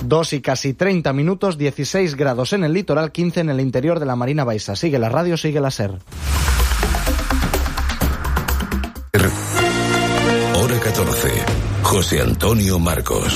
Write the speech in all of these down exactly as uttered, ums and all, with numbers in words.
dos y casi treinta minutos, dieciséis grados en el litoral, quince en el interior de la Marina Baixa. Sigue la radio, sigue la SER. Hora catorce. José Antonio Marcos.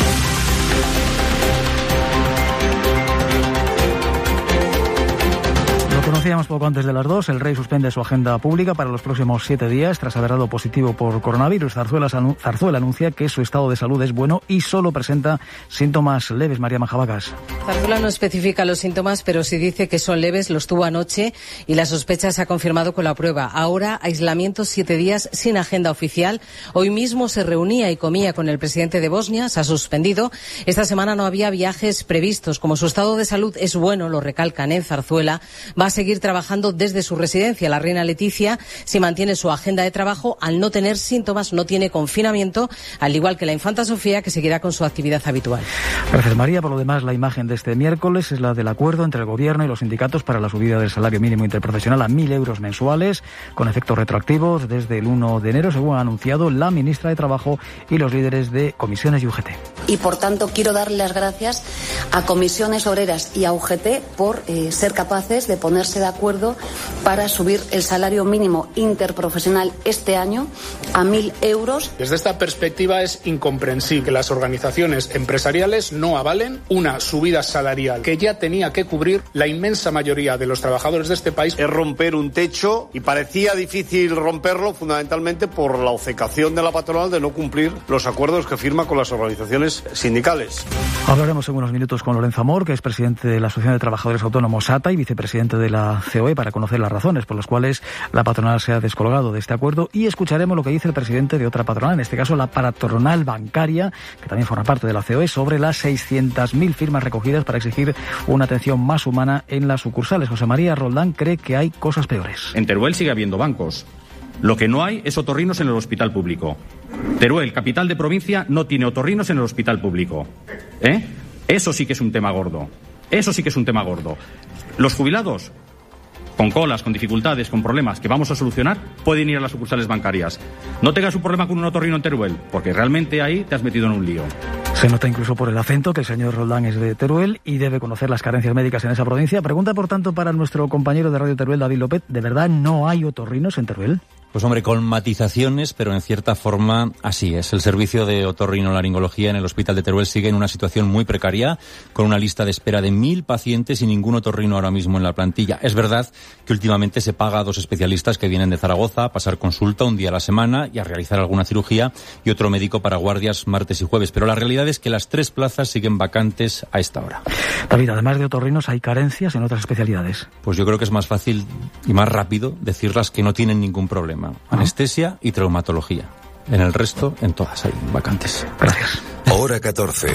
Conocíamos poco antes de las dos, el rey suspende su agenda pública para los próximos siete días tras haber dado positivo por coronavirus. Zarzuela, Zarzuela anuncia que su estado de salud es bueno y solo presenta síntomas leves. María Majavacas. Zarzuela no especifica los síntomas, pero sí dice que son leves, los tuvo anoche y la sospecha se ha confirmado con la prueba. Ahora, aislamiento siete días sin agenda oficial. Hoy mismo se reunía y comía con el presidente de Bosnia, se ha suspendido. Esta semana no había viajes previstos. Como su estado de salud es bueno, lo recalcan en Zarzuela, va a seguir trabajando desde su residencia. La reina Leticia si mantiene su agenda de trabajo al no tener síntomas, no tiene confinamiento, al igual que la infanta Sofía, que seguirá con su actividad habitual. Gracias, María. Por lo demás, la imagen de este miércoles es la del acuerdo entre el Gobierno y los sindicatos para la subida del salario mínimo interprofesional a mil euros mensuales, con efectos retroactivos desde el uno de enero, según ha anunciado la ministra de Trabajo y los líderes de comisiones y U G T. Y, por tanto, quiero darle las gracias a Comisiones Obreras y a U G T por eh, ser capaces de ponerse de acuerdo para subir el salario mínimo interprofesional este año a mil euros. Desde esta perspectiva es incomprensible que las organizaciones empresariales no avalen una subida salarial que ya tenía que cubrir la inmensa mayoría de los trabajadores de este país. Es romper un techo y parecía difícil romperlo fundamentalmente por la obcecación de la patronal de no cumplir los acuerdos que firma con las organizaciones sindicales. Hablaremos en unos minutos con Lorenzo Amor, que es presidente de la Asociación de Trabajadores Autónomos A T A y vicepresidente de la C O E, para conocer las razones por las cuales la patronal se ha descolgado de este acuerdo, y escucharemos lo que dice el presidente de otra patronal, en este caso la patronal bancaria, que también forma parte de la C O E, sobre las seiscientas mil firmas recogidas para exigir una atención más humana en las sucursales. José María Roldán cree que hay cosas peores. En Teruel sigue habiendo bancos. Lo que no hay es otorrinos en el hospital público. Teruel, capital de provincia, no tiene otorrinos en el hospital público. ¿Eh? Eso sí que es un tema gordo. Eso sí que es un tema gordo. Los jubilados, con colas, con dificultades, con problemas que vamos a solucionar, pueden ir a las sucursales bancarias. No tengas un problema con un otorrino en Teruel, porque realmente ahí te has metido en un lío. Se nota incluso por el acento que el señor Roldán es de Teruel y debe conocer las carencias médicas en esa provincia. Pregunta, por tanto, para nuestro compañero de Radio Teruel, David López, ¿de verdad no hay otorrinos en Teruel? Pues hombre, con matizaciones, pero en cierta forma así es. El servicio de otorrinolaringología en el Hospital de Teruel sigue en una situación muy precaria, con una lista de espera de mil pacientes y ningún otorrino ahora mismo en la plantilla. Es verdad que últimamente se paga a dos especialistas que vienen de Zaragoza a pasar consulta un día a la semana y a realizar alguna cirugía, y otro médico para guardias martes y jueves. Pero la realidad es que las tres plazas siguen vacantes a esta hora. David, además de otorrinos, ¿hay carencias en otras especialidades? Pues yo creo que es más fácil y más rápido decirlas que no tienen ningún problema. Anestesia y traumatología. En el resto, en todas hay vacantes. Gracias. Hora catorce.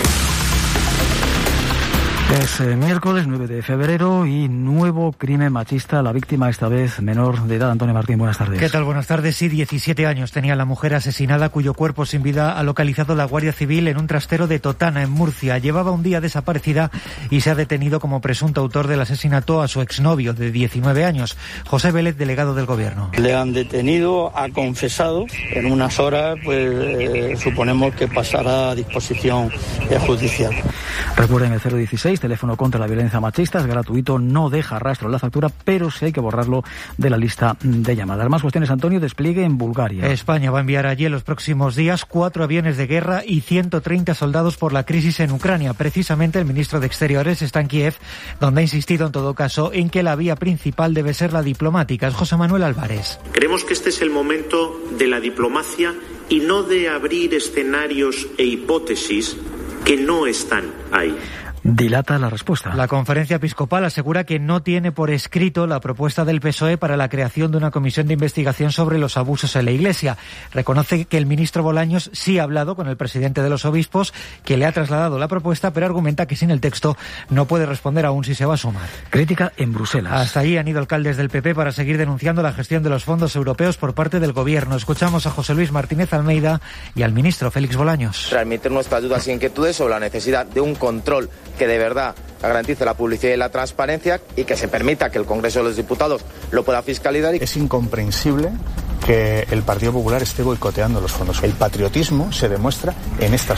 Es eh, miércoles nueve de febrero y nuevo crimen machista. La víctima, esta vez menor de edad. Antonio Martín, buenas tardes. ¿Qué tal? Buenas tardes. Sí, diecisiete años tenía la mujer asesinada, cuyo cuerpo sin vida ha localizado la Guardia Civil en un trastero de Totana, en Murcia. Llevaba un día desaparecida y se ha detenido como presunto autor del asesinato a su exnovio de diecinueve años. José Vélez, delegado del Gobierno. Le han detenido, ha confesado. En unas horas, pues eh, suponemos que pasará a disposición eh, judicial. Recuerden el cero dieciséis, teléfono contra la violencia machista, es gratuito, no deja rastro en la factura, pero sí hay que borrarlo de la lista de llamadas. Más cuestiones, Antonio. Despliegue en Bulgaria. España va a enviar allí en los próximos días cuatro aviones de guerra y ciento treinta soldados por la crisis en Ucrania. Precisamente el ministro de Exteriores está en Kiev, donde ha insistido en todo caso en que la vía principal debe ser la diplomática. Es José Manuel Álvarez. Creemos que este es el momento de la diplomacia y no de abrir escenarios e hipótesis que no están ahí. Dilata la respuesta. La Conferencia Episcopal asegura que no tiene por escrito la propuesta del P S O E para la creación de una comisión de investigación sobre los abusos en la Iglesia. Reconoce que el ministro Bolaños sí ha hablado con el presidente de los obispos, que le ha trasladado la propuesta, pero argumenta que sin el texto no puede responder aún si se va a sumar. Crítica en Bruselas. Hasta allí han ido alcaldes del P P para seguir denunciando la gestión de los fondos europeos por parte del Gobierno. Escuchamos a José Luis Martínez Almeida y al ministro Félix Bolaños. Transmitir nuestras dudas e inquietudes sobre la necesidad de un control que de verdad garantice la publicidad y la transparencia y que se permita que el Congreso de los Diputados lo pueda fiscalizar. Es incomprensible que el Partido Popular esté boicoteando los fondos. El patriotismo se demuestra en estas